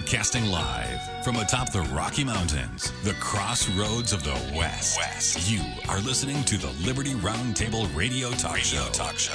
Broadcasting live from atop the Rocky Mountains, the crossroads of the West. You are listening to the Liberty Roundtable Radio Talk Show.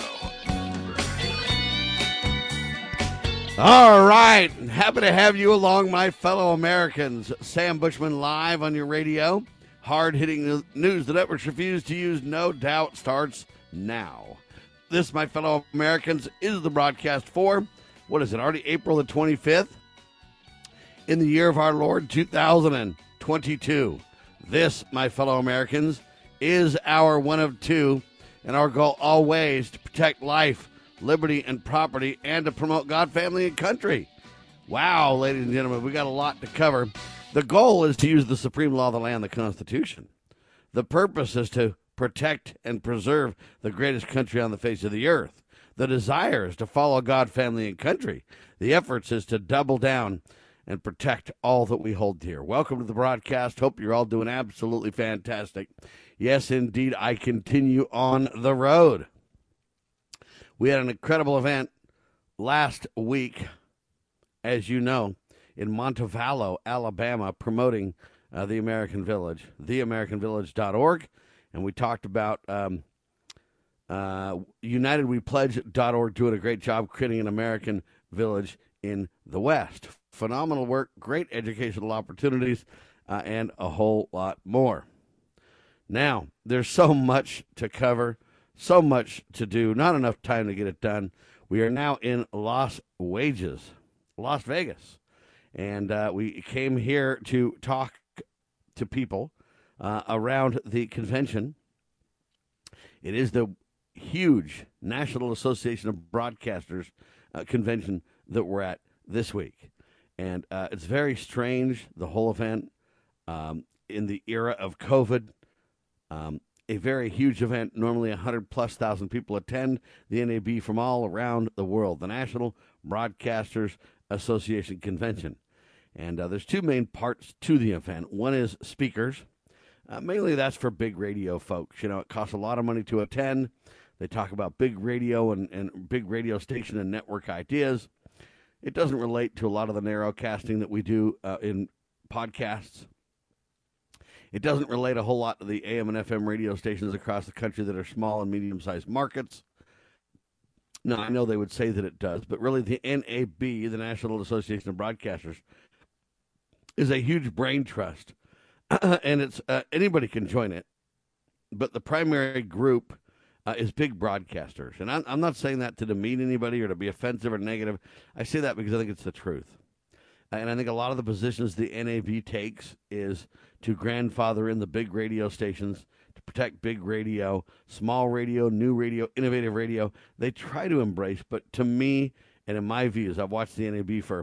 All right. Happy to have you along, my fellow Americans. Sam Bushman live on your radio. Hard-hitting news the networks refuse to use, no doubt, starts now. This, my fellow Americans, is the broadcast for, what is it, already April the 25th? In the year of our Lord, 2022. This, my fellow Americans, is our one of two, and our goal always to protect life, liberty, and property, and to promote God, family, and country. Wow, ladies and gentlemen, we got a lot to cover. The goal is to use the supreme law of the land, the Constitution. The purpose is to protect and preserve the greatest country on the face of the earth. The desire is to follow God, family, and country. The efforts is to double down and protect all that we hold dear. Welcome to the broadcast. Hope you're all doing absolutely fantastic. Yes, indeed, I continue on the road. We had an incredible event last week, as you know, in Montevallo, Alabama, promoting the American Village, theamericanvillage.org. And we talked about UnitedWePledge.org doing a great job creating an American village in the West. Phenomenal work, great educational opportunities, and a whole lot more. Now, there's so much to cover, so much to do, not enough time to get it done. We are now in Las Vegas, and we came here to talk to people around the convention. It is the huge National Association of Broadcasters convention that we're at this week. And it's very strange, the whole event, in the era of COVID. A very huge event. Normally 100,000+ people attend the NAB from all around the world, the National Broadcasters Association Convention. And there's two main parts to the event. One is speakers. Mainly that's for big radio folks. You know, it costs a lot of money to attend. They talk about big radio and big radio station and network ideas. It doesn't relate to a lot of the narrowcasting that we do in podcasts. It doesn't relate a whole lot to the AM and FM radio stations across the country that are small and medium-sized markets. Now, I know they would say that it does, but really the NAB, the National Association of Broadcasters, is a huge brain trust. And it's anybody can join it, but the primary group is big broadcasters. And I'm not saying that to demean anybody or to be offensive or negative. I say that because I think it's the truth. And I think a lot of the positions the NAB takes is to grandfather in the big radio stations, to protect big radio, small radio, new radio, innovative radio. They try to embrace, but to me, and in my views, I've watched the NAB for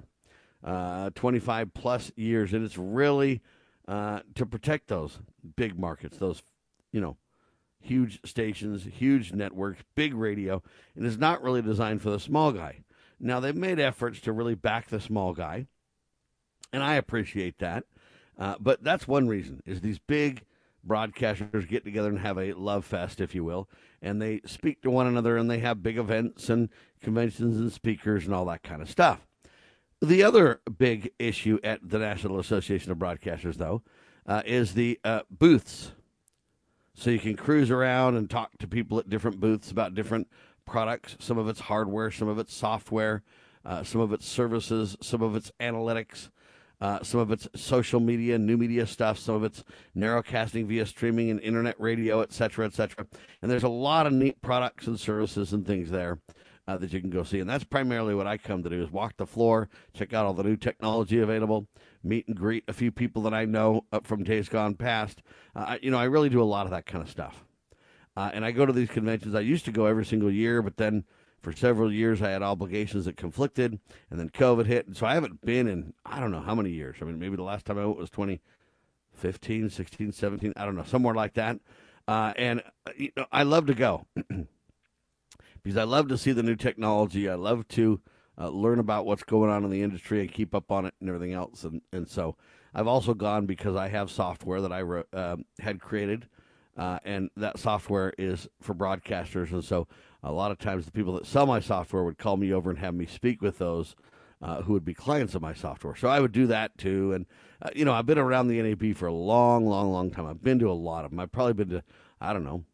25+ years, and it's really to protect those big markets, those, huge stations, huge networks, big radio, and it's not really designed for the small guy. Now, they've made efforts to really back the small guy, and I appreciate that. But that's one reason, is these big broadcasters get together and have a love fest, if you will, and they speak to one another, and they have big events and conventions and speakers and all that kind of stuff. The other big issue at the National Association of Broadcasters, though, is the booths. So you can cruise around and talk to people at different booths about different products. Some of it's hardware, some of it's software, some of it's services, some of it's analytics, some of it's social media, new media stuff, some of it's narrowcasting via streaming and internet radio, et cetera, et cetera. And there's a lot of neat products and services and things there that you can go see. And that's primarily what I come to do, is walk the floor, check out all the new technology available, meet and greet a few people that I know from days gone past. I really do a lot of that kind of stuff. And I go to these conventions. I used to go every single year, but then for several years I had obligations that conflicted, and then COVID hit. And so I haven't been in, I don't know how many years. I mean, maybe the last time I went was 2015, 16, 17, I don't know, somewhere like that. And I love to go. Because I love to see the new technology. I love to learn about what's going on in the industry and keep up on it and everything else. And so I've also gone because I have software that I had created, and that software is for broadcasters. And so a lot of times the people that sell my software would call me over and have me speak with those who would be clients of my software. So I would do that too. And, I've been around the NAB for a long, long, long time. I've been to a lot of them. I've probably been to, I don't know,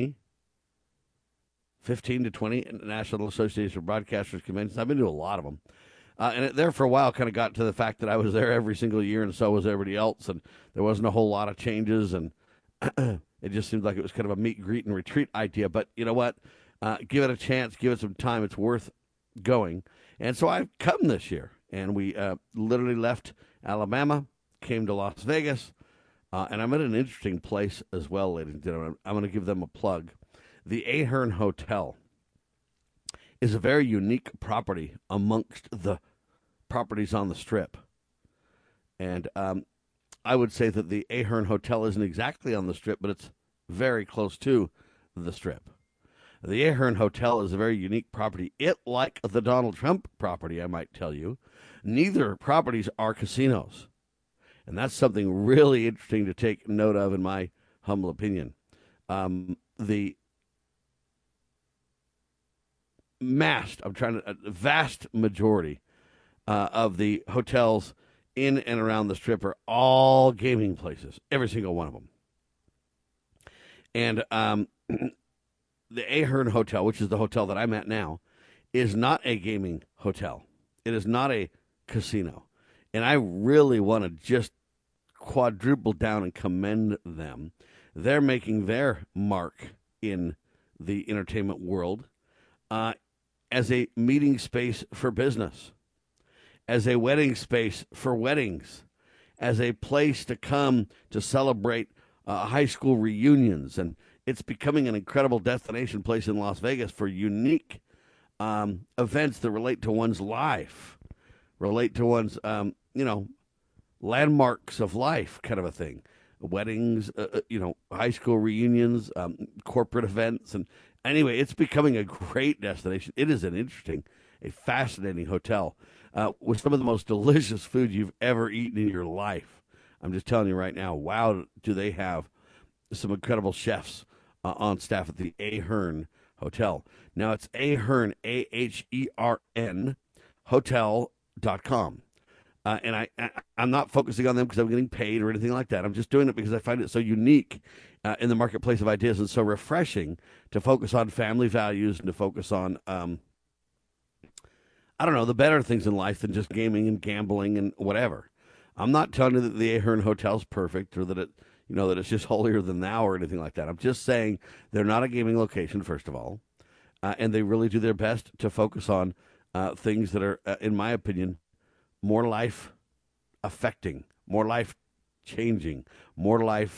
15 to 20 National Association of Broadcasters conventions. I've been to a lot of them. And there for a while kind of got to the fact that I was there every single year, and so was everybody else. And there wasn't a whole lot of changes. And it just seemed like it was kind of a meet, greet, and retreat idea. But you know what? Give it a chance. Give it some time. It's worth going. And so I've come this year. And we literally left Alabama, came to Las Vegas. And I'm at an interesting place as well, ladies and gentlemen. I'm going to give them a plug. The Ahern Hotel is a very unique property amongst the properties on the Strip. And I would say that the Ahern Hotel isn't exactly on the Strip, but it's very close to the Strip. The Ahern Hotel is a very unique property. It, like the Donald Trump property, I might tell you, neither properties are casinos. And that's something really interesting to take note of, in my humble opinion. The vast majority of the hotels in and around the Strip are all gaming places, every single one of them. And the Ahern Hotel, which is the hotel that I'm at now, is not a gaming hotel. It is not a casino. And I really want to just quadruple down and commend them. They're making their mark in the entertainment world as a meeting space for business, as a wedding space for weddings, as a place to come to celebrate high school reunions. And it's becoming an incredible destination place in Las Vegas for unique events that relate to one's life, relate to one's, landmarks of life kind of a thing. Weddings, high school reunions, corporate events. And anyway, it's becoming a great destination. It is a fascinating hotel with some of the most delicious food you've ever eaten in your life. I'm just telling you right now, wow, do they have some incredible chefs on staff at the Ahern Hotel. Now, it's Ahern, Ahern, hotel.com. And I'm not focusing on them because I'm getting paid or anything like that. I'm just doing it because I find it so unique in the marketplace of ideas, and so refreshing to focus on family values and to focus on, the better things in life than just gaming and gambling and whatever. I'm not telling you that the Ahern Hotel's perfect or that that it's just holier than thou or anything like that. I'm just saying they're not a gaming location, first of all, and they really do their best to focus on things that are, in my opinion, more life affecting, more life changing, more life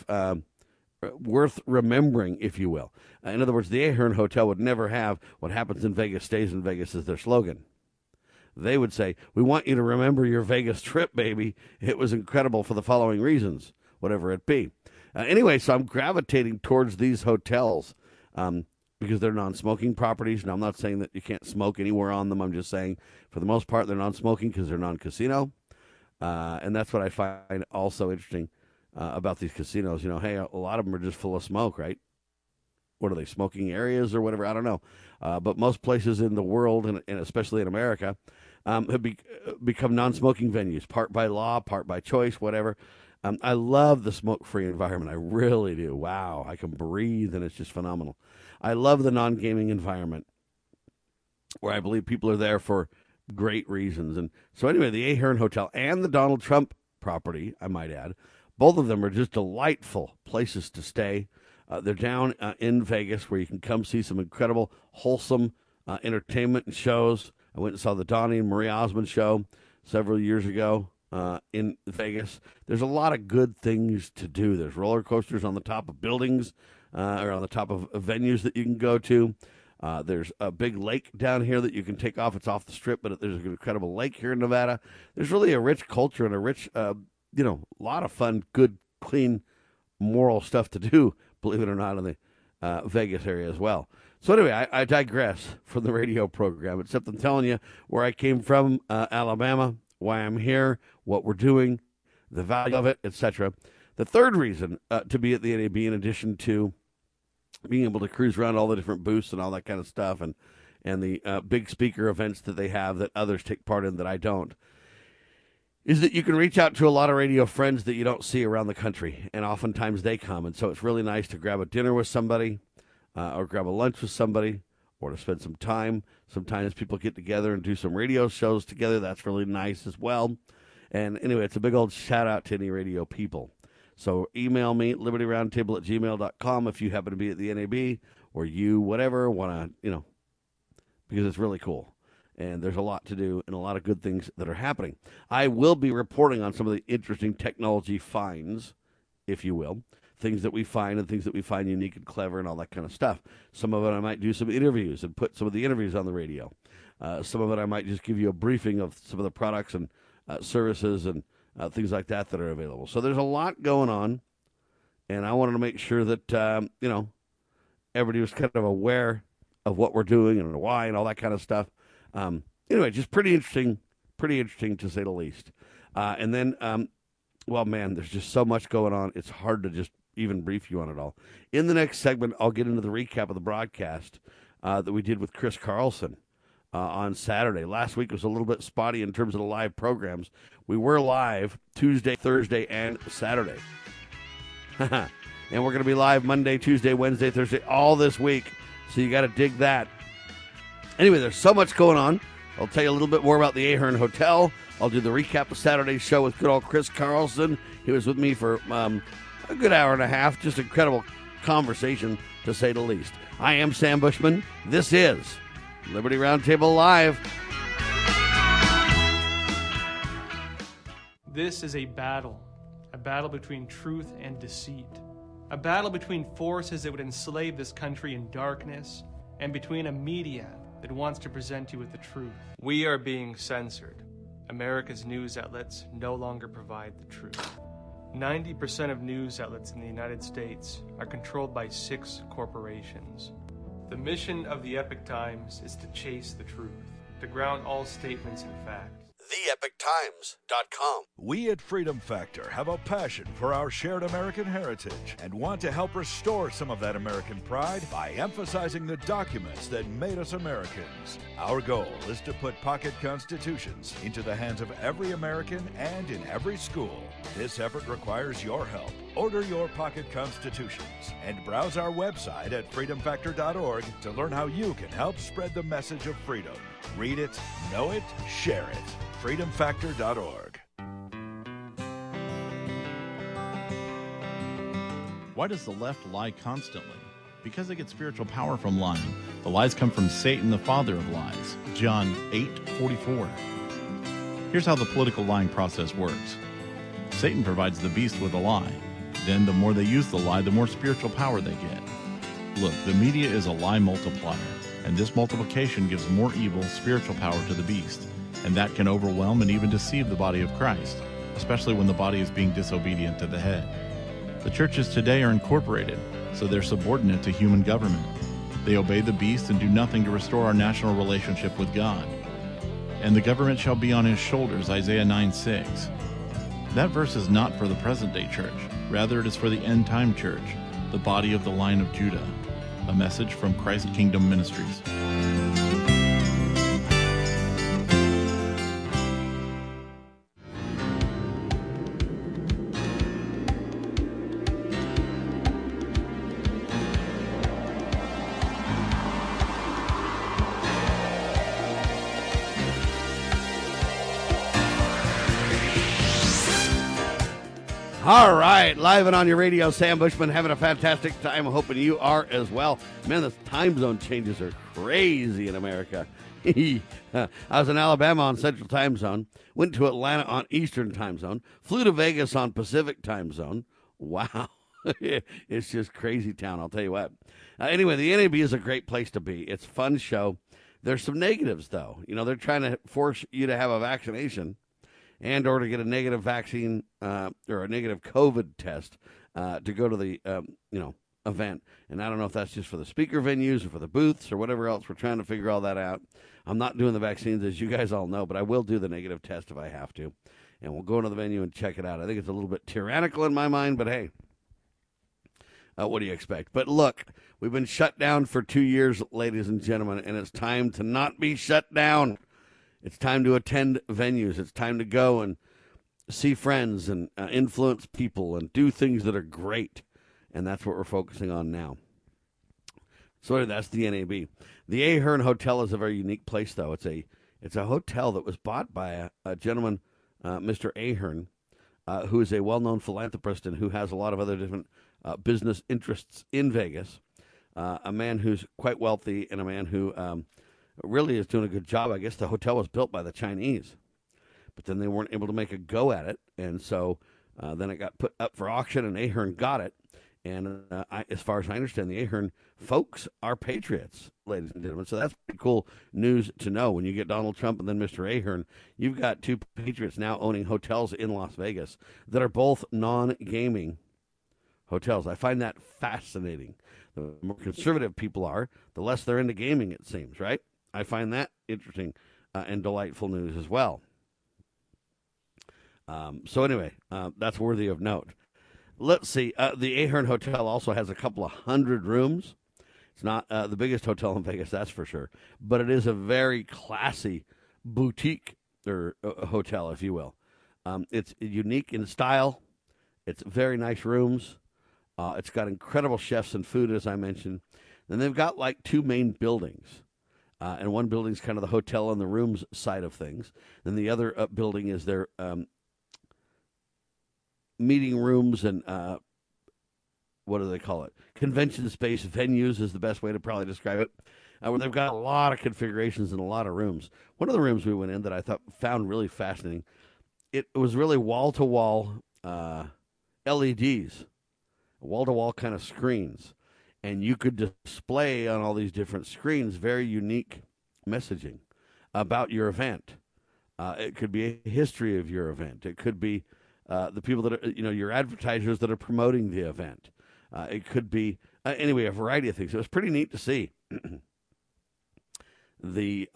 worth remembering, if you will. In other words, the Ahern Hotel would never have "what happens in Vegas stays in Vegas" as their slogan. They would say, "We want you to remember your Vegas trip, baby. It was incredible for the following reasons," whatever it be. Anyway, so I'm gravitating towards these hotels because they're non-smoking properties. Now, I'm not saying that you can't smoke anywhere on them. I'm just saying, for the most part, they're non-smoking because they're non-casino. And that's what I find also interesting about these casinos. Hey, a lot of them are just full of smoke, right? What are they, smoking areas or whatever? I don't know. But most places in the world, and especially in America, have become non-smoking venues, part by law, part by choice, whatever. I love the smoke-free environment. I really do. Wow, I can breathe, and it's just phenomenal. I love the non-gaming environment where I believe people are there for great reasons. And so anyway, the Ahern Hotel and the Donald Trump property, I might add, both of them are just delightful places to stay. They're down in Vegas where you can come see some incredible, wholesome entertainment and shows. I went and saw the Donnie and Marie Osmond show several years ago in Vegas. There's a lot of good things to do. There's roller coasters on the top of buildings or on the top of venues that you can go to. There's a big lake down here that you can take off. It's off the Strip, but there's an incredible lake here in Nevada. There's really a rich culture and a rich, lot of fun, good, clean, moral stuff to do, believe it or not, in the Vegas area as well. So anyway, I digress from the radio program, except I'm telling you where I came from, Alabama, why I'm here, what we're doing, the value of it, etc. The third reason to be at the NAB, in addition to being able to cruise around all the different booths and all that kind of stuff, and and the big speaker events that they have that others take part in that I don't, is that you can reach out to a lot of radio friends that you don't see around the country, and oftentimes they come. And so it's really nice to grab a dinner with somebody or grab a lunch with somebody or to spend some time. Sometimes people get together and do some radio shows together. That's really nice as well. And anyway, it's a big old shout out to any radio people. So email me, libertyroundtable@gmail.com if you happen to be at the NAB or you, whatever, want to, because it's really cool. And there's a lot to do and a lot of good things that are happening. I will be reporting on some of the interesting technology finds, if you will, things that we find and things that we find unique and clever and all that kind of stuff. Some of it I might do some interviews and put some of the interviews on the radio. Some of it I might just give you a briefing of some of the products and services and things like that that are available. So there's a lot going on, and I wanted to make sure that, everybody was kind of aware of what we're doing and why and all that kind of stuff. Anyway, just pretty interesting to say the least. And then, there's just so much going on. It's hard to just even brief you on it all. In the next segment, I'll get into the recap of the broadcast that we did with Chris Carlson on Saturday. Last week was a little bit spotty in terms of the live programs. We were live Tuesday, Thursday, and Saturday. And we're going to be live Monday, Tuesday, Wednesday, Thursday, all this week. So you got to dig that. Anyway, there's so much going on. I'll tell you a little bit more about the Ahern Hotel. I'll do the recap of Saturday's show with good old Chris Carlson. He was with me for a good hour and a half. Just incredible conversation, to say the least. I am Sam Bushman. This is Liberty Roundtable Live. This is a battle between truth and deceit, a battle between forces that would enslave this country in darkness and between a media that wants to present you with the truth. We are being censored. America's news outlets no longer provide the truth. 90% of news outlets in the United States are controlled by 6 corporations. The mission of the Epoch Times is to chase the truth, to ground all statements in fact. TheEpochTimes.com. We at Freedom Factor have a passion for our shared American heritage and want to help restore some of that American pride by emphasizing the documents that made us Americans. Our goal is to put pocket constitutions into the hands of every American and in every school. This effort requires your help. Order your pocket constitutions and browse our website at freedomfactor.org to learn how you can help spread the message of freedom. Read it, know it, share it. freedomfactor.org. Why does the left lie constantly? Because they get spiritual power from lying. The lies come from Satan, the father of lies. John 8:44. Here's how the political lying process works. Satan provides the beast with a lie. Then the more they use the lie, the more spiritual power they get. Look, the media is a lie multiplier, and this multiplication gives more evil spiritual power to the beast, and that can overwhelm and even deceive the body of Christ, especially when the body is being disobedient to the head. The churches today are incorporated, so they're subordinate to human government. They obey the beast and do nothing to restore our national relationship with God. And the government shall be on his shoulders, Isaiah 9:6. That verse is not for the present-day church. Rather, it is for the end-time church, the body of the line of Judah. A message from Christ Kingdom Ministries. All right, live and on your radio, Sam Bushman, having a fantastic time. Hoping you are as well. Man, the time zone changes are crazy in America. I was in Alabama on Central Time Zone, went to Atlanta on Eastern Time Zone, flew to Vegas on Pacific Time Zone. Wow. It's just crazy town, I'll tell you what. Anyway, the NAB is a great place to be. It's a fun show. There's some negatives, though. You know, they're trying to force you to have a vaccination and or to get a negative vaccine or a negative COVID test to go to the, event. And I don't know if that's just for the speaker venues or for the booths or whatever else. We're trying to figure all that out. I'm not doing the vaccines, as you guys all know, but I will do the negative test if I have to. And we'll go into the venue and check it out. I think it's a little bit tyrannical in my mind, but hey. what do you expect? But look, we've been shut down for 2 years, ladies and gentlemen, and it's time to not be shut down. It's time to attend venues. It's time to go and see friends and influence people and do things that are great. And that's what we're focusing on now. So that's the NAB. The Ahern Hotel is a very unique place, though. It's a hotel that was bought by a gentleman, Mr. Ahern, who is a well-known philanthropist and who has a lot of other different business interests in Vegas. A man who's quite wealthy and a man who really is doing a good job. I guess the hotel was built by the Chinese, but then they weren't able to make a go at it, and so then it got put up for auction, and Ahern got it. And as far as I understand, the Ahern folks are patriots, ladies and gentlemen. So that's pretty cool news to know. When you get Donald Trump and then Mr. Ahern, you've got two patriots now owning hotels in Las Vegas that are both non-gaming hotels. I find that fascinating. The more conservative people are, the less they're into gaming, it seems, right? I find that interesting and delightful news as well. So anyway, that's worthy of note. Let's see. The Ahern Hotel also has a couple of hundred rooms. It's not the biggest hotel in Vegas, that's for sure. But it is a very classy boutique or hotel, if you will. It's unique in style. It's very nice rooms. It's got incredible chefs and food, as I mentioned. And they've got like two main buildings. And one building is kind of the hotel and the rooms side of things. Then the other building is their meeting rooms and what do they call it? Convention space, venues is the best way to probably describe it. Where they've got a lot of configurations and a lot of rooms. One of the rooms we went in that I found really fascinating, it was really wall-to-wall LEDs, wall-to-wall kind of screens. And you could display on all these different screens very unique messaging about your event. It could be a history of your event. It could be the people that are, your advertisers that are promoting the event. It could be, anyway, a variety of things. It was pretty neat to see the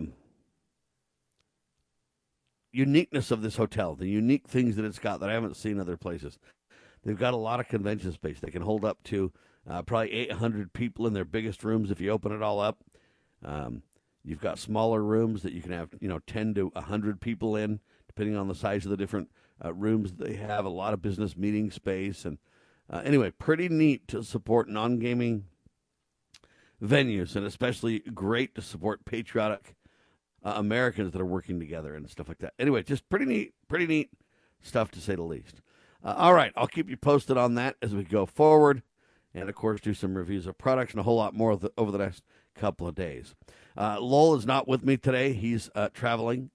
uniqueness of this hotel, the unique things that it's got that I haven't seen other places. They've got a lot of convention space. They can hold up to probably 800 people in their biggest rooms if you open it all up. You've got smaller rooms that you can have, 10 to 100 people in, depending on the size of the different rooms that they have. A lot of business meeting space. And anyway, pretty neat to support non-gaming venues, and especially great to support patriotic Americans that are working together and stuff like that. Anyway, just pretty neat stuff to say the least. All right, I'll keep you posted on that as we go forward, and of course do some reviews of products and a whole lot more over the next couple of days. Lowell is not with me today. He's traveling.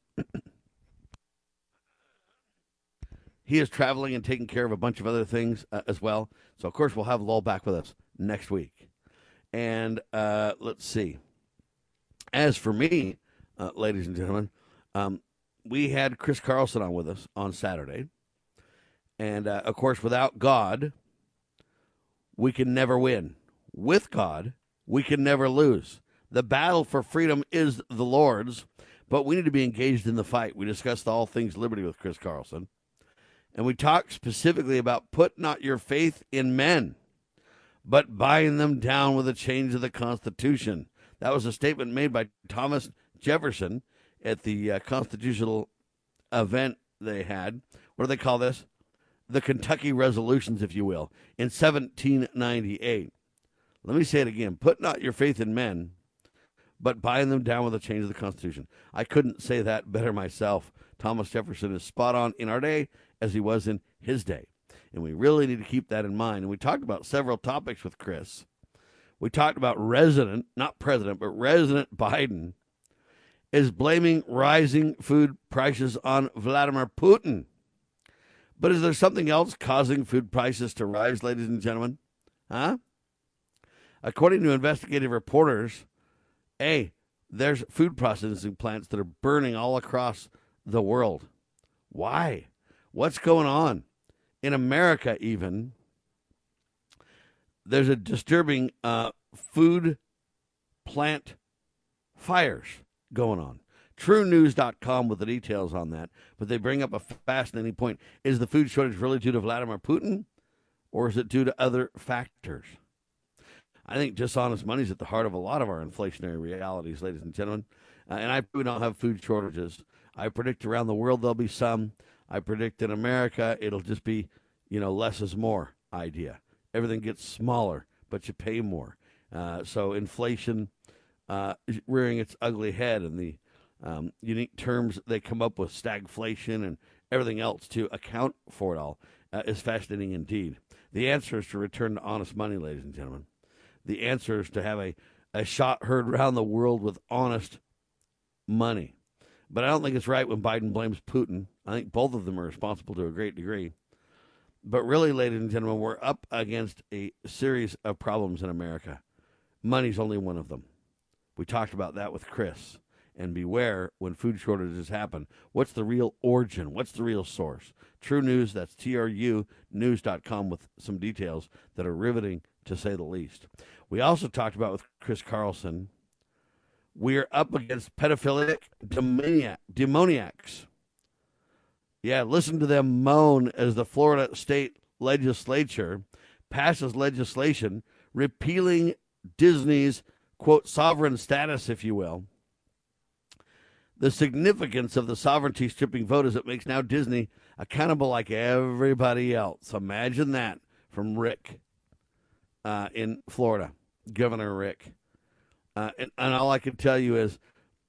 He is traveling and taking care of a bunch of other things as well. So, of course, we'll have Lowell back with us next week. And let's see. As for me, ladies and gentlemen, we had Chris Carlson on with us on Saturday. And, of course, without God, we can never win. With God, we can never lose. The battle for freedom is the Lord's, but we need to be engaged in the fight. We discussed all things liberty with Chris Carlson. And we talked specifically about put not your faith in men, but bind them down with a change of the Constitution. That was a statement made by Thomas Jefferson at the constitutional event they had. What do they call this? The Kentucky Resolutions, if you will, in 1798. Let me say it again. Put not your faith in men, but bind them down with a change of the Constitution. I couldn't say that better myself. Thomas Jefferson is spot on in our day as he was in his day. And we really need to keep that in mind. And we talked about several topics with Chris. We talked about not president, but Resident Biden is blaming rising food prices on Vladimir Putin. But is there something else causing food prices to rise, ladies and gentlemen? Huh? According to investigative reporters, there's food processing plants that are burning all across the world. Why? What's going on? In America, even, there's a disturbing food plant fires going on. TrueNews.com with the details on that, but they bring up a fascinating point. Is the food shortage really due to Vladimir Putin, or is it due to other factors? I think dishonest money is at the heart of a lot of our inflationary realities, ladies and gentlemen. And we don't have food shortages. I predict around the world there'll be some. I predict in America it'll just be, less is more idea. Everything gets smaller, but you pay more. So inflation is rearing its ugly head, and the unique terms they come up with, stagflation and everything else to account for it all, is fascinating indeed. The answer is to return to honest money, ladies and gentlemen. The answer is to have a shot heard around the world with honest money. But I don't think it's right when Biden blames Putin. I think both of them are responsible to a great degree. But really, ladies and gentlemen, we're up against a series of problems in America. Money's only one of them. We talked about that with Chris. And beware when food shortages happen. What's the real origin? What's the real source? True News, that's TRUnews.com, with some details that are riveting, to say the least. We also talked about with Chris Carlson, we're up against pedophilic demoniacs. Yeah, listen to them moan as the Florida state legislature passes legislation repealing Disney's, quote, sovereign status, if you will. The significance of the sovereignty-stripping vote is it makes now Disney accountable like everybody else. Imagine that from Rick in Florida, Governor Rick. And all I can tell you is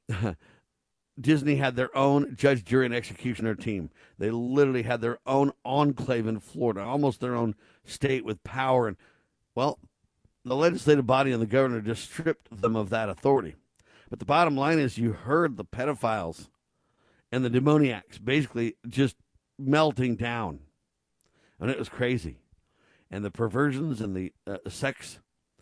Disney had their own judge, jury, and executioner team. They literally had their own enclave in Florida, almost their own state with power. And, well, the legislative body and the governor just stripped them of that authority. But the bottom line is you heard the pedophiles and the demoniacs basically just melting down. And it was crazy. And the perversions and the sex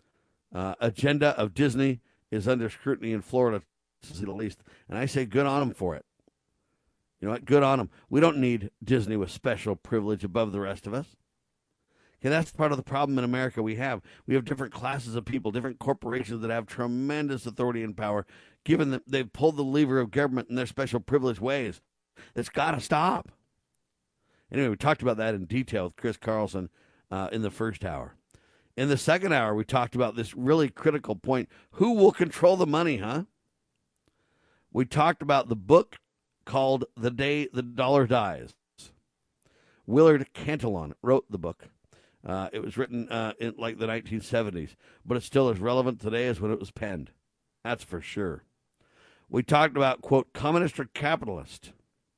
agenda of Disney is under scrutiny in Florida, to say the least. And I say good on them for it. You know what? Good on them. We don't need Disney with special privilege above the rest of us. Okay, that's part of the problem in America we have. We have different classes of people, different corporations that have tremendous authority and power, given that they've pulled the lever of government in their special privileged ways. That's got to stop. Anyway, we talked about that in detail with Chris Carlson in the first hour. In the second hour, we talked about this really critical point. Who will control the money, huh? We talked about the book called The Day the Dollar Dies. Willard Cantillon wrote the book. It was written in like the 1970s, but it's still as relevant today as when it was penned. That's for sure. We talked about, quote, communist or capitalist,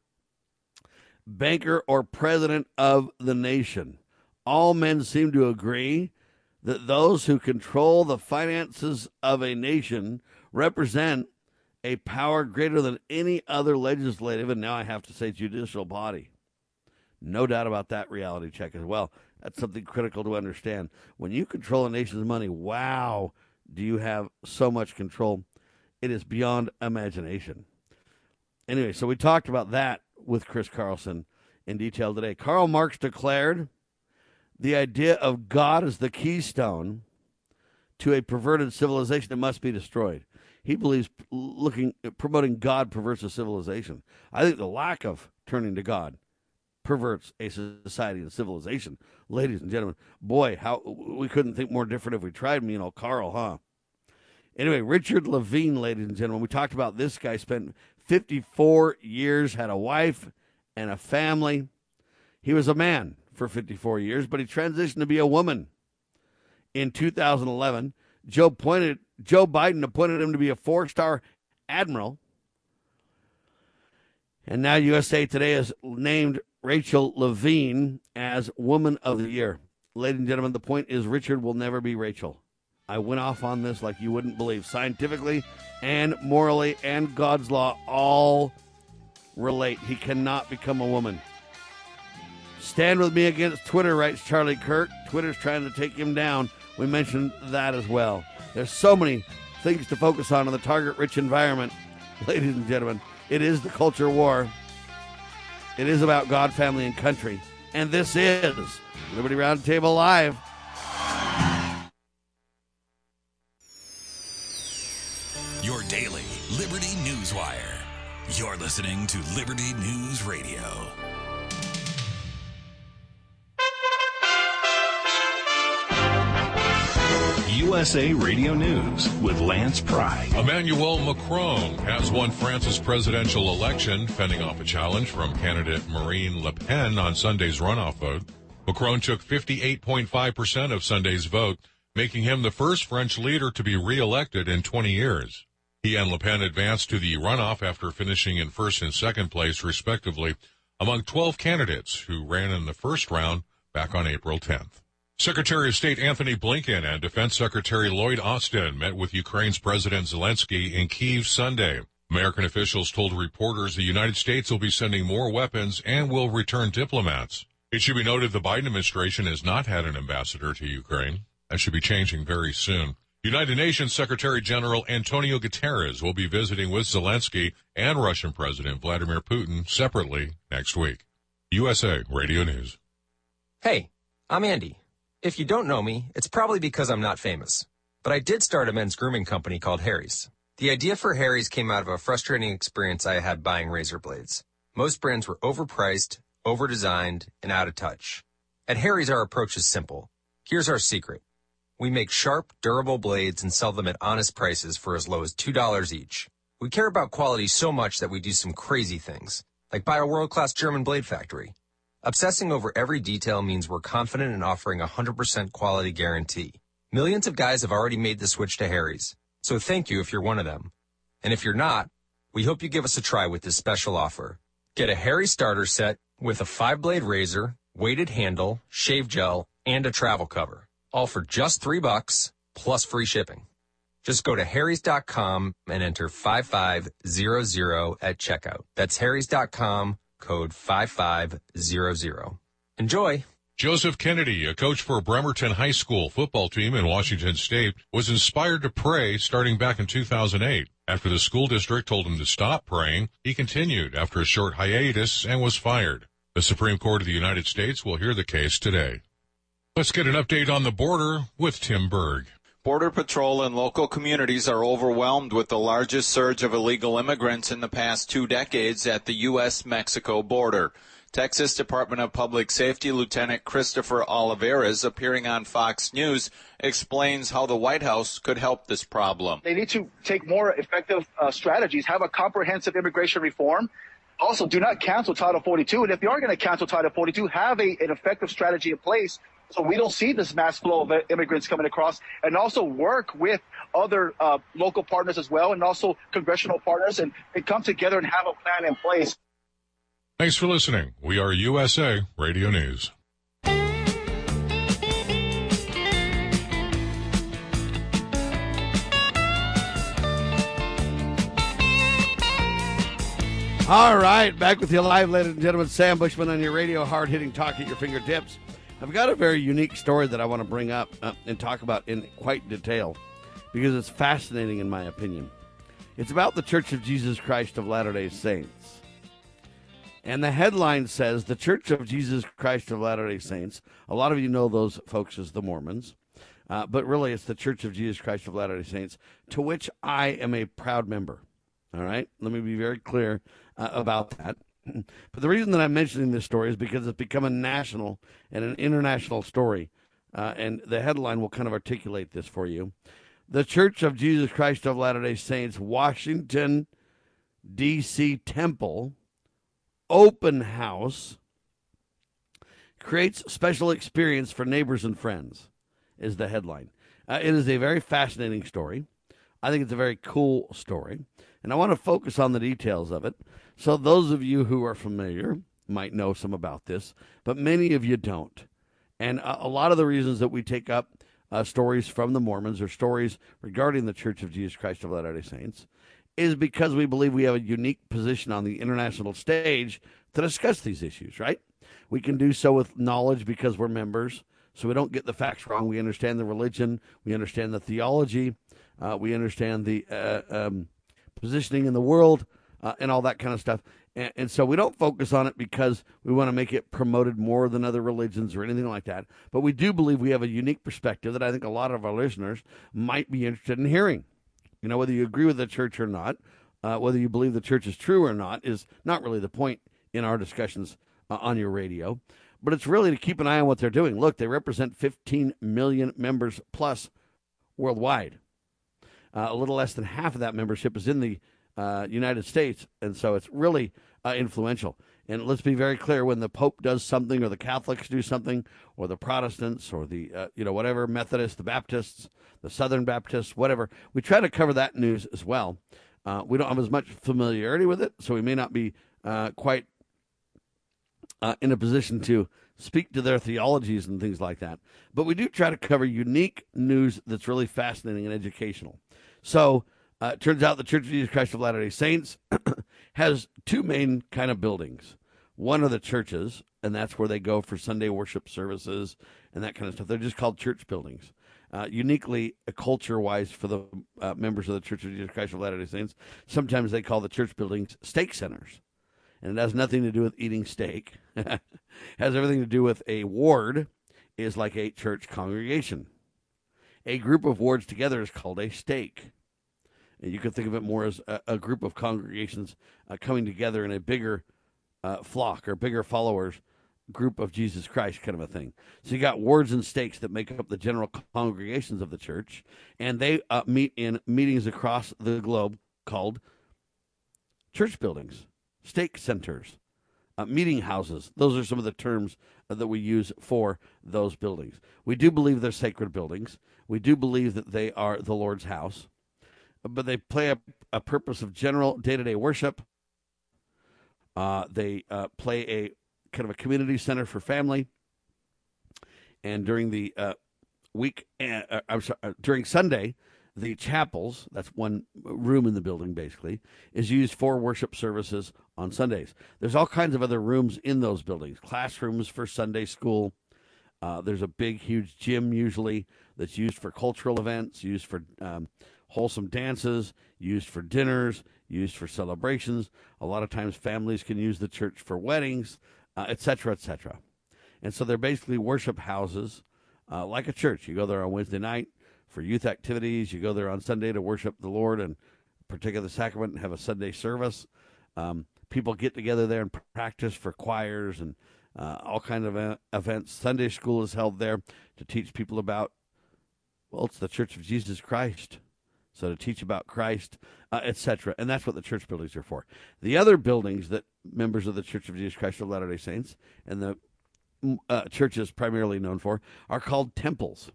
banker or president of the nation. All men seem to agree that those who control the finances of a nation represent a power greater than any other legislative, and now I have to say judicial body. No doubt about that reality check as well. That's something critical to understand. When you control a nation's money, wow, do you have so much control. It is beyond imagination. Anyway, so we talked about that with Chris Carlson in detail today. Karl Marx declared the idea of God as the keystone to a perverted civilization that must be destroyed. He believes promoting God perverts a civilization. I think the lack of turning to God perverts a society and civilization. Ladies and gentlemen, boy, how we couldn't think more different if we tried. Carl, huh? Anyway, Richard Levine, ladies and gentlemen, we talked about this guy, spent 54 years, had a wife and a family. He was a man for 54 years, but he transitioned to be a woman. In 2011, Joe Biden appointed him to be a 4-star admiral. And now USA Today has named Rachel Levine as Woman of the Year. Ladies and gentlemen, the point is Richard will never be Rachel. I went off on this like you wouldn't believe. Scientifically and morally and God's law all relate. He cannot become a woman. Stand with me against Twitter, writes Charlie Kirk. Twitter's trying to take him down. We mentioned that as well. There's so many things to focus on in the target-rich environment. Ladies and gentlemen, it is the culture war. It is about God, family, and country. And this is Liberty Roundtable Live. Your daily Liberty News Wire. You're listening to Liberty News Radio. USA Radio News with Lance Pry. Emmanuel Macron has won France's presidential election, fending off a challenge from candidate Marine Le Pen on Sunday's runoff vote. Macron took 58.5% of Sunday's vote, making him the first French leader to be re-elected in 20 years. He and Le Pen advanced to the runoff after finishing in first and second place, respectively, among 12 candidates who ran in the first round back on April 10th. Secretary of State Anthony Blinken and Defense Secretary Lloyd Austin met with Ukraine's President Zelensky in Kyiv Sunday. American officials told reporters the United States will be sending more weapons and will return diplomats. It should be noted the Biden administration has not had an ambassador to Ukraine. That should be changing very soon. United Nations Secretary General Antonio Guterres will be visiting with Zelensky and Russian President Vladimir Putin separately next week. USA Radio News. Hey, I'm Andy. If you don't know me, it's probably because I'm not famous. But I did start a men's grooming company called Harry's. The idea for Harry's came out of a frustrating experience I had buying razor blades. Most brands were overpriced, overdesigned, and out of touch. At Harry's, our approach is simple. Here's our secret. We make sharp, durable blades and sell them at honest prices for as low as $2 each. We care about quality so much that we do some crazy things, like buy a world-class German blade factory. Obsessing over every detail means we're confident in offering a 100% quality guarantee. Millions of guys have already made the switch to Harry's, so thank you if you're one of them. And if you're not, we hope you give us a try with this special offer. Get a Harry's starter set with a 5-blade razor, weighted handle, shave gel, and a travel cover. All for just $3 plus free shipping. Just go to harrys.com and enter 5500 at checkout. That's harrys.com, code 5500. Enjoy. Joseph Kennedy, a coach for Bremerton High School football team in Washington State, was inspired to pray starting back in 2008. After the school district told him to stop praying, he continued after a short hiatus and was fired. The Supreme Court of the United States will hear the case today. Let's get an update on the border with Tim Berg. Border Patrol and local communities are overwhelmed with the largest surge of illegal immigrants in the past 2 decades at the U.S.-Mexico border. Texas Department of Public Safety Lieutenant Christopher Olivares, appearing on Fox News, explains how the White House could help this problem. They need to take more effective strategies, have a comprehensive immigration reform. Also, do not cancel Title 42. And if you are going to cancel Title 42, have an effective strategy in place so we don't see this mass flow of immigrants coming across, and also work with other local partners as well, and also congressional partners, and come together and have a plan in place. Thanks for listening. We are USA Radio News. All right, back with you live, ladies and gentlemen. Sam Bushman on your radio, hard-hitting talk at your fingertips. I've got a very unique story that I want to bring up and talk about in quite detail because it's fascinating in my opinion. It's about the Church of Jesus Christ of Latter-day Saints. And the headline says, the Church of Jesus Christ of Latter-day Saints. A lot of you know those folks as the Mormons. But really, it's the Church of Jesus Christ of Latter-day Saints, to which I am a proud member. All right? Let me be very clear about that. But the reason that I'm mentioning this story is because it's become a national and an international story. And the headline will kind of articulate this for you. The Church of Jesus Christ of Latter-day Saints, Washington, D.C. Temple, open house, creates special experience for neighbors and friends, is the headline. It is a very fascinating story. I think it's a very cool story. And I want to focus on the details of it. So those of you who are familiar might know some about this, but many of you don't. And a lot of the reasons that we take up stories from the Mormons or stories regarding the Church of Jesus Christ of Latter-day Saints is because we believe we have a unique position on the international stage to discuss these issues, right? We can do so with knowledge because we're members, so we don't get the facts wrong. We understand the religion. We understand the theology. We understand the positioning in the world. And all that kind of stuff. And so we don't focus on it because we want to make it promoted more than other religions or anything like that. But we do believe we have a unique perspective that I think a lot of our listeners might be interested in hearing. You know, whether you agree with the church or not, whether you believe the church is true or not is not really the point in our discussions on your radio. But it's really to keep an eye on what they're doing. Look, they represent 15 million members plus worldwide. A little less than half of that membership is in the United States, and so it's really influential. And let's be very clear, when the Pope does something, or the Catholics do something, or the Protestants, or the, whatever, Methodists, the Baptists, the Southern Baptists, whatever, we try to cover that news as well. We don't have as much familiarity with it, so we may not be quite in a position to speak to their theologies and things like that. But we do try to cover unique news that's really fascinating and educational. So it turns out the Church of Jesus Christ of Latter-day Saints has two main kind of buildings. One are the churches, and that's where they go for Sunday worship services and that kind of stuff. They're just called church buildings. Uniquely, culture-wise, for the members of the Church of Jesus Christ of Latter-day Saints, sometimes they call the church buildings steak centers. And it has nothing to do with eating steak. It has everything to do with a ward is like a church congregation. A group of wards together is called a stake. And you can think of it more as a group of congregations coming together in a bigger flock or bigger followers group of Jesus Christ, kind of a thing. So you got wards and stakes that make up the general congregations of the church, and they meet in meetings across the globe called church buildings, stake centers, meeting houses. Those are some of the terms that we use for those buildings. We do believe they're sacred buildings. We do believe that they are the Lord's house, but they play a purpose of general day-to-day worship. They play a kind of a community center for family. And during the during Sunday, the chapels, that's one room in the building basically, is used for worship services on Sundays. There's all kinds of other rooms in those buildings, classrooms for Sunday school. There's a big, huge gym usually that's used for cultural events, used for wholesome dances, used for dinners, used for celebrations. A lot of times families can use the church for weddings, et cetera, et cetera. And so they're basically worship houses like a church. You go there on Wednesday night for youth activities. You go there on Sunday to worship the Lord and partake of the sacrament and have a Sunday service. People get together there and practice for choirs and all kinds of events. Sunday school is held there to teach people about, well, it's the Church of Jesus Christ. So to teach about Christ, etc. And that's what the church buildings are for. The other buildings that members of the Church of Jesus Christ of Latter-day Saints and the church is primarily known for are called temples.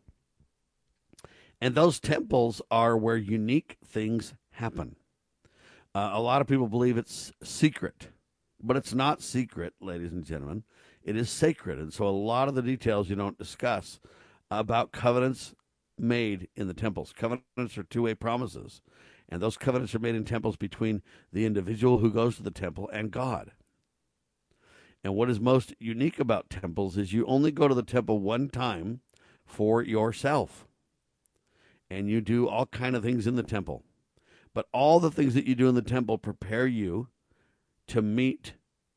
And those temples are where unique things happen. A lot of people believe it's secret, but it's not secret, ladies and gentlemen. It is sacred. And so a lot of the details you don't discuss about covenants made in the temples. Covenants are two-way promises, and those covenants are made in temples between the individual who goes to the temple and God. And what is most unique about temples is you only go to the temple one time for yourself, and you do all kind of things in the temple. But all the things that you do in the temple prepare you to meet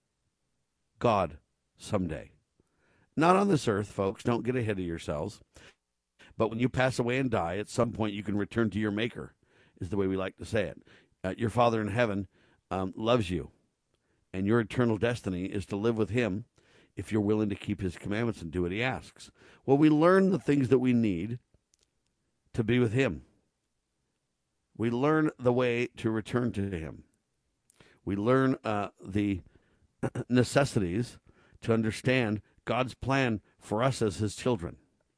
God someday. Not on this earth, folks. Don't get ahead of yourselves. But when you pass away and die, at some point you can return to your Maker, is the way we like to say it. Your Father in heaven loves you, and your eternal destiny is to live with Him if you're willing to keep His commandments and do what He asks. Well, we learn the things that we need to be with Him. We learn the way to return to Him. We learn the necessities to understand God's plan for us as His children.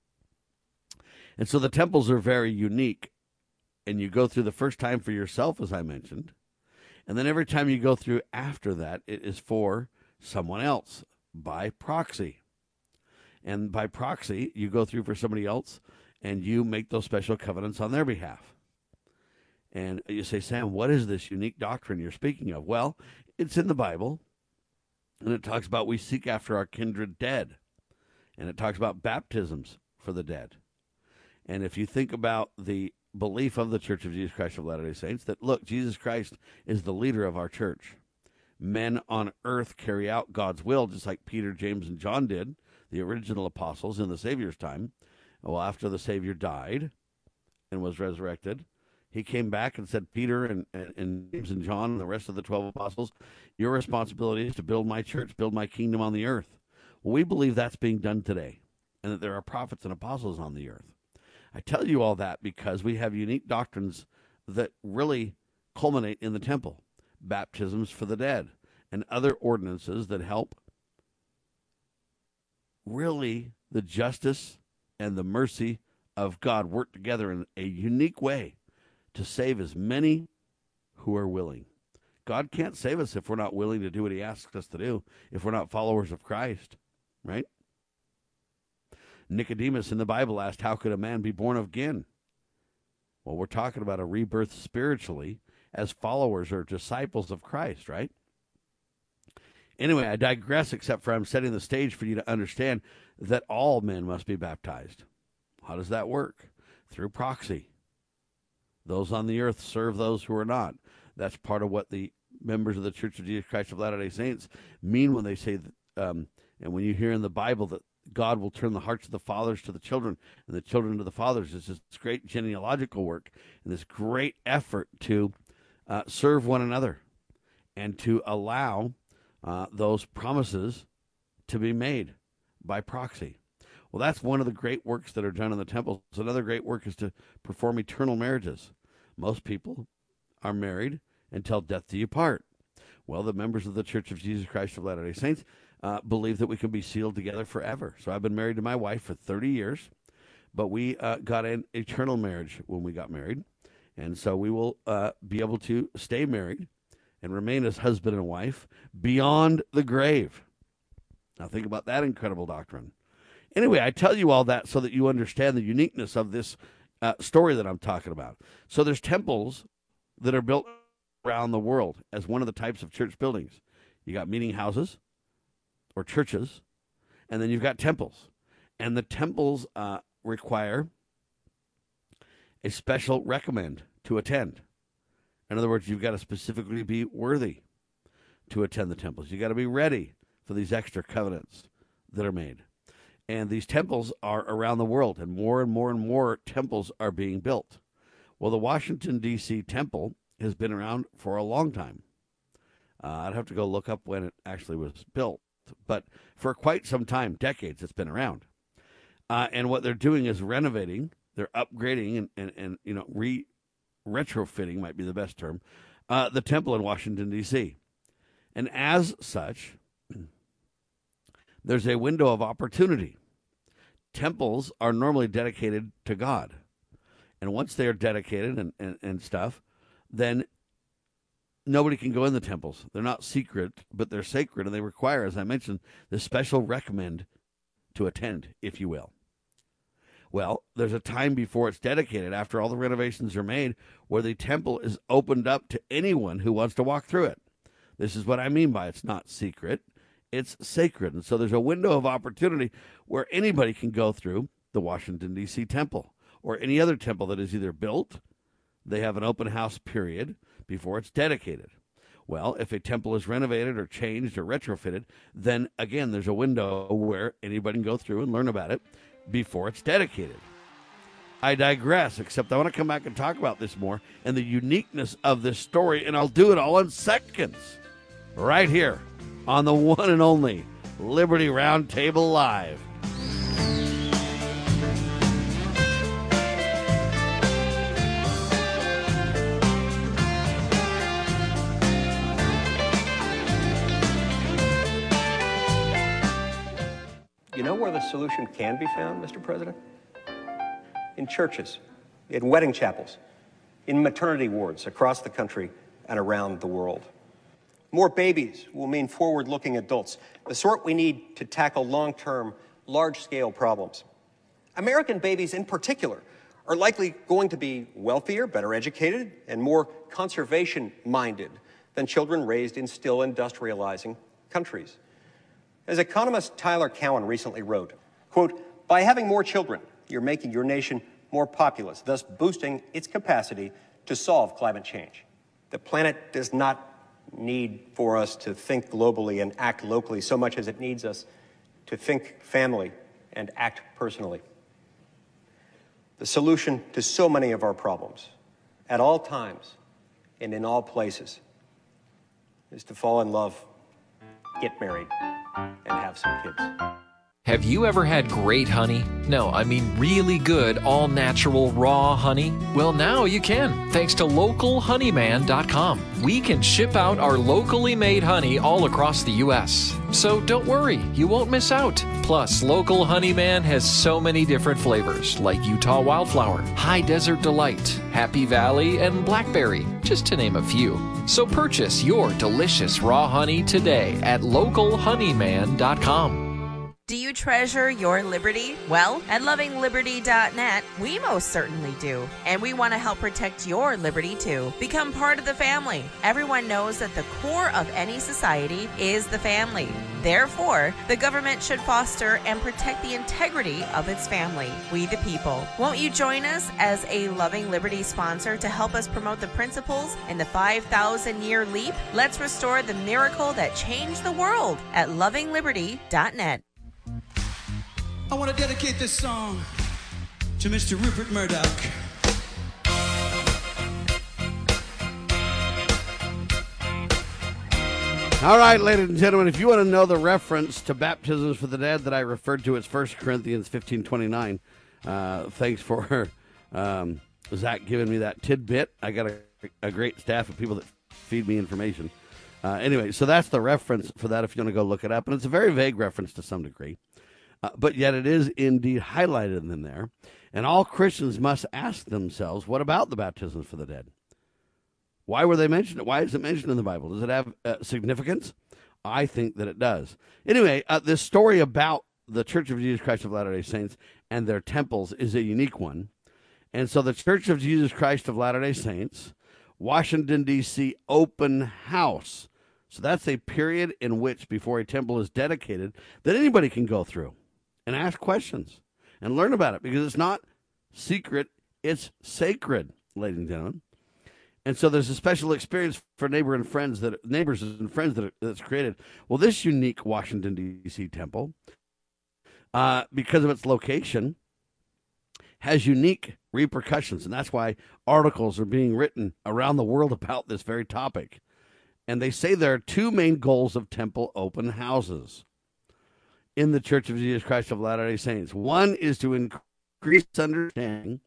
And so the temples are very unique, and you go through the first time for yourself, as I mentioned, and then every time you go through after that, it is for someone else by proxy. And by proxy, you go through for somebody else, and you make those special covenants on their behalf. And you say, Sam, what is this unique doctrine you're speaking of? Well, it's in the Bible, and it talks about we seek after our kindred dead, and it talks about baptisms for the dead. And if you think about the belief of the Church of Jesus Christ of Latter-day Saints, that, look, Jesus Christ is the leader of our church. Men on earth carry out God's will, just like Peter, James, and John did, the original apostles in the Savior's time. Well, after the Savior died and was resurrected, He came back and said, Peter and James and John and the rest of the 12 apostles, your responsibility is to build my church, build my kingdom on the earth. Well, we believe that's being done today, and that there are prophets and apostles on the earth. I tell you all that because we have unique doctrines that really culminate in the temple, baptisms for the dead, and other ordinances that help really the justice and the mercy of God work together in a unique way to save as many who are willing. God can't save us if we're not willing to do what he asks us to do, if we're not followers of Christ, right? Nicodemus in the Bible asked, how could a man be born again? Well, we're talking about a rebirth spiritually as followers or disciples of Christ, right? Anyway, I digress, except for I'm setting the stage for you to understand that all men must be baptized. How does that work? Through proxy. Those on the earth serve those who are not. That's part of what the members of the Church of Jesus Christ of Latter-day Saints mean when they say, and when you hear in the Bible that God will turn the hearts of the fathers to the children and the children to the fathers. It's this great genealogical work and this great effort to serve one another and to allow those promises to be made by proxy. Well, that's one of the great works that are done in the temples. Another great work is to perform eternal marriages. Most people are married until death do you part. Well, the members of the Church of Jesus Christ of Latter-day Saints believe that we can be sealed together forever. So I've been married to my wife for 30 years, but we got an eternal marriage when we got married. And so we will be able to stay married and remain as husband and wife beyond the grave. Now think about that incredible doctrine. Anyway, I tell you all that so that you understand the uniqueness of this story that I'm talking about. So there's temples that are built around the world as one of the types of church buildings. You got meeting houses or churches, and then you've got temples. And the temples require a special recommend to attend. In other words, you've got to specifically be worthy to attend the temples. You've got to be ready for these extra covenants that are made. And these temples are around the world, and more temples are being built. Well, the Washington, D.C. temple has been around for a long time. I'd have to go look up when it actually was built. But for quite some time, decades, it's been around. And what they're doing is renovating, they're upgrading and retrofitting might be the best term, the temple in Washington, D.C. And as such, there's a window of opportunity. Temples are normally dedicated to God. And once they are dedicated and stuff, then nobody can go in the temples. They're not secret, but they're sacred, and they require, as I mentioned, this special recommend to attend, if you will. Well, there's a time before it's dedicated, after all the renovations are made, where the temple is opened up to anyone who wants to walk through it. This is what I mean by it's not secret, it's sacred. And so there's a window of opportunity where anybody can go through the Washington, D.C. temple, or any other temple that is either built, they have an open house period before it's dedicated. Well, if a temple is renovated or changed or retrofitted, then again, there's a window where anybody can go through and learn about it before it's dedicated. I digress, except I want to come back and talk about this more and the uniqueness of this story, and I'll do it all in seconds, right here on the one and only Liberty Roundtable Live. You know where the solution can be found, Mr. President? In churches, in wedding chapels, in maternity wards across the country and around the world. More babies will mean forward-looking adults, the sort we need to tackle long-term, large-scale problems. American babies in particular are likely going to be wealthier, better educated, and more conservation-minded than children raised in still industrializing countries. As economist Tyler Cowen recently wrote, quote, "By having more children, you're making your nation more populous, thus boosting its capacity to solve climate change. The planet does not need for us to think globally and act locally so much as it needs us to think family and act personally. The solution to so many of our problems, at all times and in all places, is to fall in love, get married, and have some kids." Have you ever had great honey? No, I mean really good, all-natural, raw honey? Well, now you can, thanks to LocalHoneyman.com. We can ship out our locally made honey all across the U.S. So don't worry, you won't miss out. Plus, Local Honeyman has so many different flavors, like Utah Wildflower, High Desert Delight, Happy Valley, and Blackberry, just to name a few. So purchase your delicious raw honey today at LocalHoneyman.com. Do you treasure your liberty? Well, at lovingliberty.net, we most certainly do. And we want to help protect your liberty too. Become part of the family. Everyone knows that the core of any society is the family. Therefore, the government should foster and protect the integrity of its family, we the people. Won't you join us as a Loving Liberty sponsor to help us promote the principles in the 5,000-year leap? Let's restore the miracle that changed the world at lovingliberty.net. I want to dedicate this song to Mr. Rupert Murdoch. All right, ladies and gentlemen, if you want to know the reference to baptisms for the dead that I referred to as 1 Corinthians 15:29, thanks for Zach giving me that tidbit. I got a great staff of people that feed me information. Anyway, so that's the reference for that if you want to go look it up. And it's a very vague reference to some degree. But yet it is indeed highlighted in there. And all Christians must ask themselves, what about the baptisms for the dead? Why were they mentioned? Why is it mentioned in the Bible? Does it have significance? I think that it does. Anyway, this story about the Church of Jesus Christ of Latter-day Saints and their temples is a unique one. And so the Church of Jesus Christ of Latter-day Saints, Washington, D.C. open house. So that's a period in which, before a temple is dedicated, that anybody can go through and ask questions and learn about it, because it's not secret, it's sacred, ladies and gentlemen. And so there's a special experience for neighbors and friends that's created. Well, this unique Washington, D.C. temple, because of its location, has unique repercussions, and that's why articles are being written around the world about this very topic. And they say there are two main goals of temple open houses in the Church of Jesus Christ of Latter-day Saints. One is to increase understanding,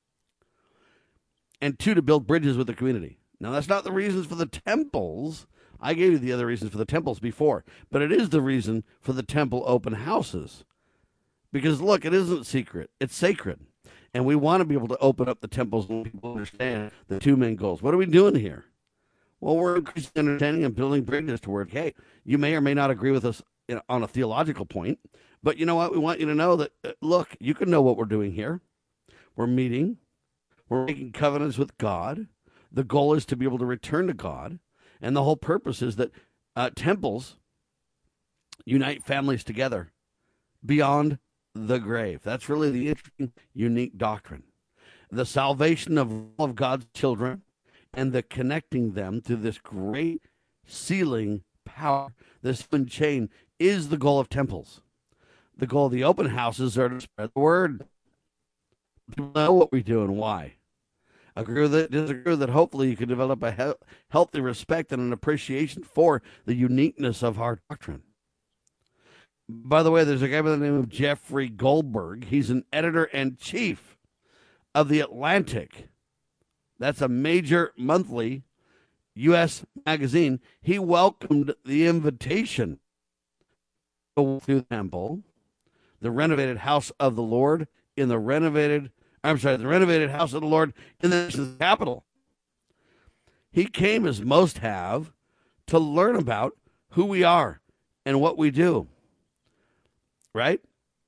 and two, to build bridges with the community. Now, that's not the reasons for the temples. I gave you the other reasons for the temples before, but it is the reason for the temple open houses. Because, look, it isn't secret. It's sacred. And we want to be able to open up the temples and people understand the two main goals. What are we doing here? Well, we're increasing understanding and building bridges toward, hey, you may or may not agree with us on a theological point, but you know what? We want you to know that, look, you can know what we're doing here. We're meeting. We're making covenants with God. The goal is to be able to return to God. And the whole purpose is that temples unite families together beyond the grave. That's really the interesting, unique doctrine. The salvation of all of God's children and the connecting them to this great sealing power, this twin chain, is the goal of temples. The goal of the open houses are to spread the word. People know what we do and why. Agree with it, disagree with it. Hopefully you can develop a healthy respect and an appreciation for the uniqueness of our doctrine. By the way, there's a guy by the name of Jeffrey Goldberg. He's an editor-in-chief of The Atlantic. That's a major monthly U.S. magazine. He welcomed the invitation to go through the temple, the renovated house of the Lord in the renovated house of the Lord in the nation's capital. He came, as most have, to learn about who we are and what we do. Right?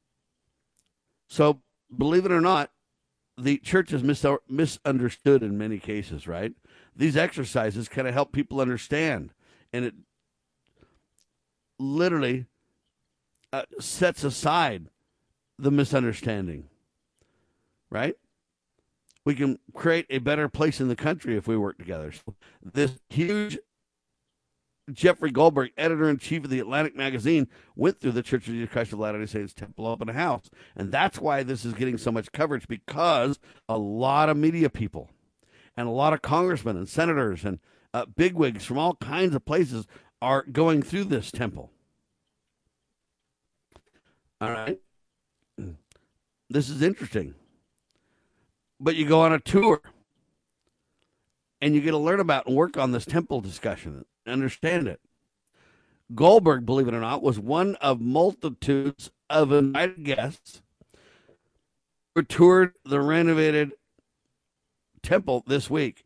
So, believe it or not, the church is misunderstood in many cases, right? These exercises kind of help people understand, and it literally sets aside the misunderstanding, right? We can create a better place in the country if we work together. So this huge Jeffrey Goldberg, editor-in-chief of The Atlantic magazine, went through the Church of Jesus Christ of Latter-day Saints temple open house. And that's why this is getting so much coverage, because a lot of media people and a lot of congressmen and senators and bigwigs from all kinds of places are going through this temple. All right. This is interesting. But you go on a tour and you get to learn about and work on this temple discussion, understand it. Goldberg, believe it or not, was one of multitudes of invited guests who toured the renovated temple this week.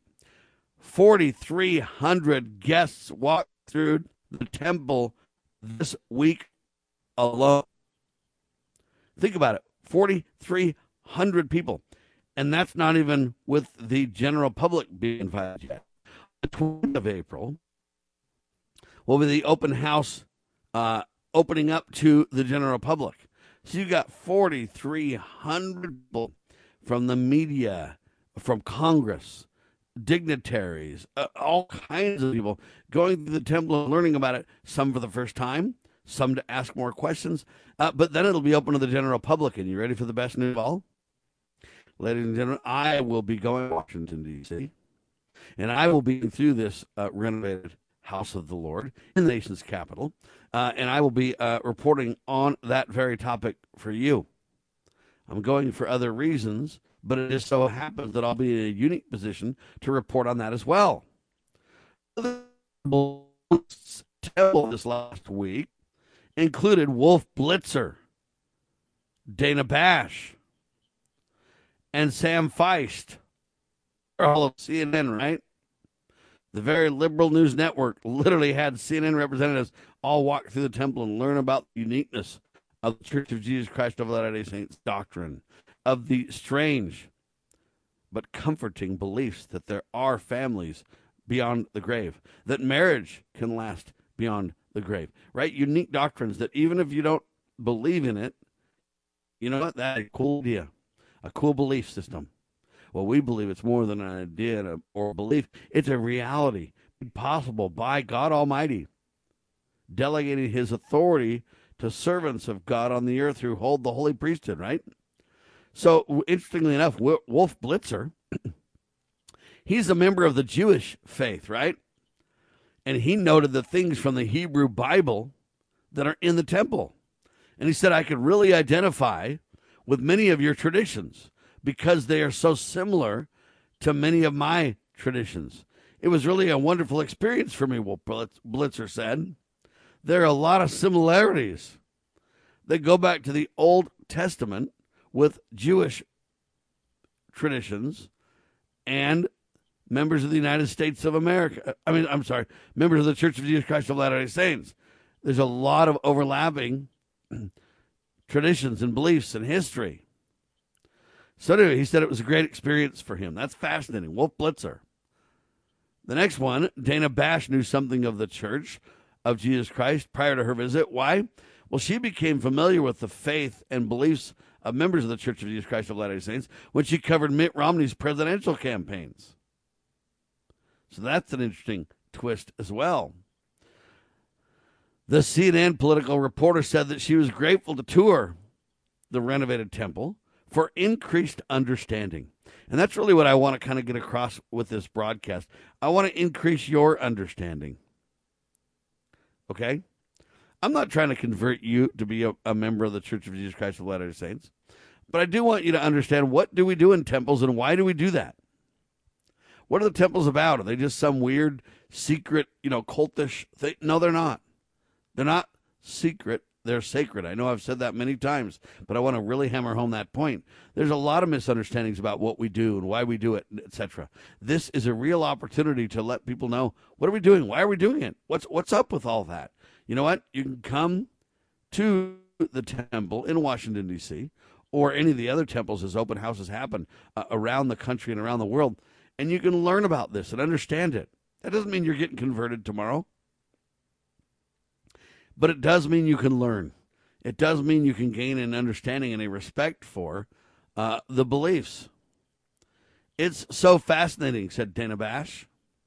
4,300 guests walked through the temple this week alone. Think about it, 4,300 people. And that's not even with the general public being invited yet. The 20th of April will be the open house opening up to the general public. So you got 4,300 people from the media, from Congress, dignitaries, all kinds of people going to the temple and learning about it, some for the first time, some to ask more questions. But then it'll be open to the general public. And you ready for the best news of all? Ladies and gentlemen, I will be going to Washington, D.C., and I will be through this renovated house of the Lord in the nation's capital, and I will be reporting on that very topic for you. I'm going for other reasons, but it just so happens that I'll be in a unique position to report on that as well. The temple this last week included Wolf Blitzer, Dana Bash, and Sam Feist. All of CNN, right? The very liberal news network literally had CNN representatives all walk through the temple and learn about the uniqueness of the Church of Jesus Christ of Latter-day Saints doctrine, of the strange but comforting beliefs that there are families beyond the grave, that marriage can last beyond the grave, right? Unique doctrines that even if you don't believe in it, you know what? That's a cool idea. A cool belief system. Well, we believe it's more than an idea or a belief. It's a reality possible by God Almighty, delegating his authority to servants of God on the earth who hold the holy priesthood, right? So, interestingly enough, Wolf Blitzer, he's a member of the Jewish faith, right? And he noted the things from the Hebrew Bible that are in the temple. And he said, I could really identify with many of your traditions because they are so similar to many of my traditions. It was really a wonderful experience for me, Wolf Blitzer said. There are a lot of similarities that go back to the Old Testament with Jewish traditions and members of the United States of America. Members of the Church of Jesus Christ of Latter-day Saints. There's a lot of overlapping traditions and beliefs and history. So anyway, he said it was a great experience for him. That's fascinating. Wolf Blitzer. The next one, Dana Bash knew something of the Church of Jesus Christ prior to her visit. Why? Well, she became familiar with the faith and beliefs of members of the Church of Jesus Christ of Latter-day Saints when she covered Mitt Romney's presidential campaigns. So that's an interesting twist as well. The CNN political reporter said that she was grateful to tour the renovated temple for increased understanding. And that's really what I want to kind of get across with this broadcast. I want to increase your understanding. Okay? I'm not trying to convert you to be a member of the Church of Jesus Christ of Latter-day Saints, but I do want you to understand, what do we do in temples and why do we do that? What are the temples about? Are they just some weird, secret, cultish thing? No, they're not. They're not secret. They're sacred. I know I've said that many times, but I want to really hammer home that point. There's a lot of misunderstandings about what we do and why we do it, etc. This is a real opportunity to let people know, what are we doing? Why are we doing it? What's up with all that? You know what? You can come to the temple in Washington, D.C., or any of the other temples as open houses happen around the country and around the world, and you can learn about this and understand it. That doesn't mean you're getting converted tomorrow. But it does mean you can learn. It does mean you can gain an understanding and a respect for the beliefs. It's so fascinating, said Dana Bash,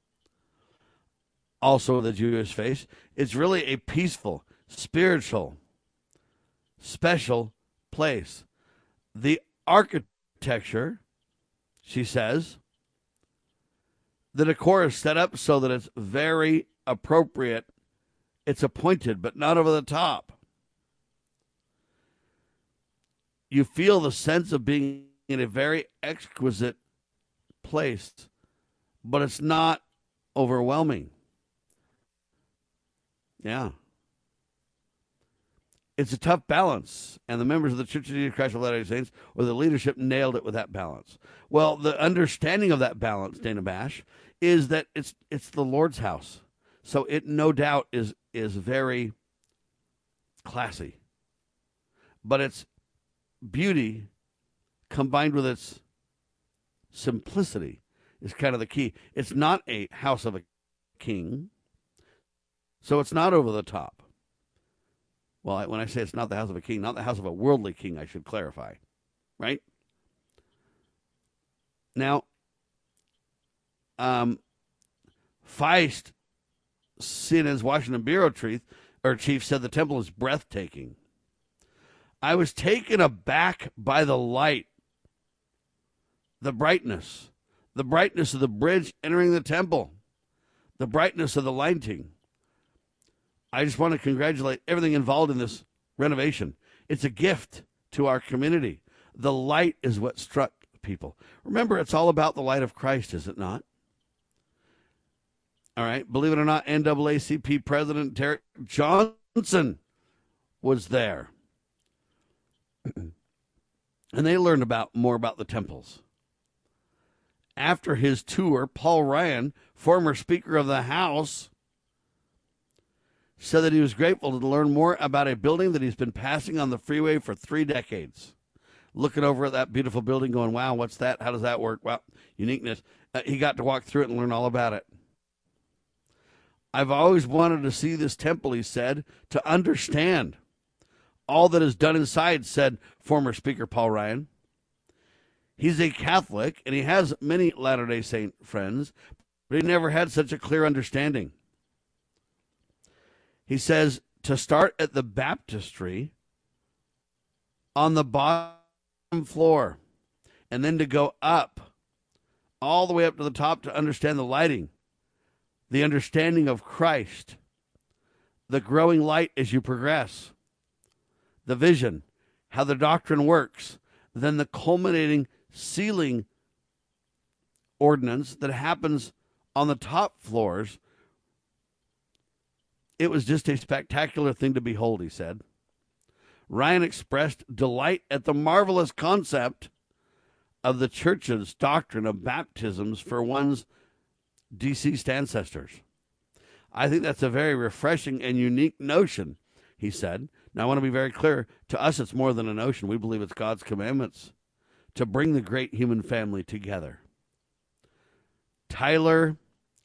also the Jewish faith. It's really a peaceful, spiritual, special place. The architecture, she says, the decor is set up so that it's very appropriate. It's appointed, but not over the top. you feel the sense of being in a very exquisite place, but it's not overwhelming. Yeah. It's a tough balance, and the members of the Church of Jesus Christ of Latter-day Saints, or the leadership, nailed it with that balance. Well, the understanding of that balance, Dana Bash, is that it's the Lord's house. So it no doubt is very classy. But its beauty combined with its simplicity is kind of the key. It's not a house of a king, so it's not over the top. Well, when I say it's not the house of a king, not the house of a worldly king, I should clarify, right? Now, Feist, CNN's Washington bureau chief said the temple is breathtaking. I was taken aback by the light, the brightness of the bridge entering the temple, the brightness of the lighting. I just want to congratulate everything involved in this renovation. It's a gift to our community. The light is what struck people. Remember, it's all about the light of Christ, is it not? All right. Believe it or not, NAACP President Derek Johnson was there. And they learned more about the temples. After his tour, Paul Ryan, former Speaker of the House, said that he was grateful to learn more about a building that he's been passing on the freeway for 3 decades. Looking over at that beautiful building going, wow, what's that? How does that work? Wow, uniqueness. He got to walk through it and learn all about it. I've always wanted to see this temple, he said, to understand all that is done inside, said former Speaker Paul Ryan. He's a Catholic, and he has many Latter-day Saint friends, but he never had such a clear understanding. He says to start at the baptistry on the bottom floor and then to go up all the way up to the top to understand the lighting, the understanding of Christ, the growing light as you progress, the vision, how the doctrine works, then the culminating sealing ordinance that happens on the top floors. It was just a spectacular thing to behold, he said. Ryan expressed delight at the marvelous concept of the church's doctrine of baptisms for one's deceased ancestors. I think that's a very refreshing and unique notion, he said. Now, I want to be very clear. To us, it's more than a notion. We believe it's God's commandments to bring the great human family together. Tyler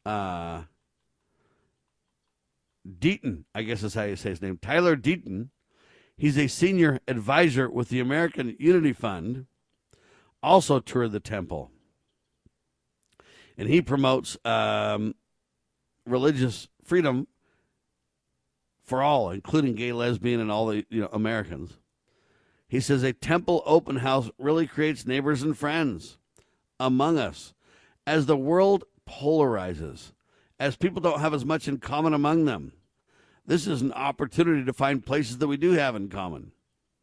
Deaton, I guess is how you say his name. Tyler Deaton. He's a senior advisor with the American Unity Fund, also toured the temple. And he promotes religious freedom for all, including gay, lesbian, and all the Americans. He says a temple open house really creates neighbors and friends among us. As the world polarizes, as people don't have as much in common among them, this is an opportunity to find places that we do have in common.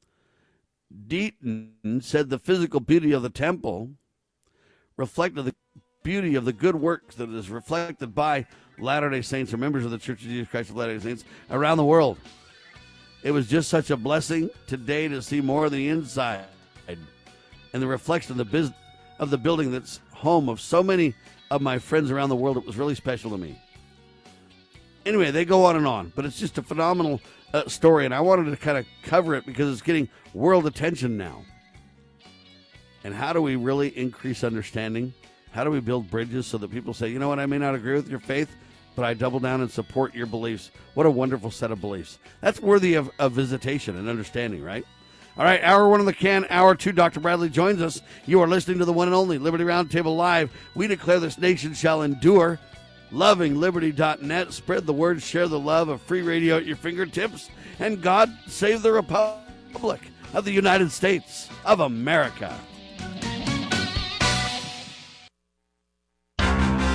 Deaton said the physical beauty of the temple reflected the beauty of the good works that is reflected by Latter-day Saints or members of the Church of Jesus Christ of Latter-day Saints around the world. It was just such a blessing today to see more of the inside and the reflection of the building that's home of so many of my friends around the world. It was really special to me. Anyway, they go on, but it's just a phenomenal story, and I wanted to kind of cover it because it's getting world attention now. And how do we really increase understanding? How do we build bridges so that people say, you know what, I may not agree with your faith, but I double down and support your beliefs. What a wonderful set of beliefs. That's worthy of visitation and understanding, right? All right, hour one in the can, hour two, Dr. Bradley joins us. You are listening to the one and only Liberty Roundtable Live. We declare this nation shall endure. LovingLiberty.net. Spread the word, share the love of free radio at your fingertips. And God save the Republic of the United States of America.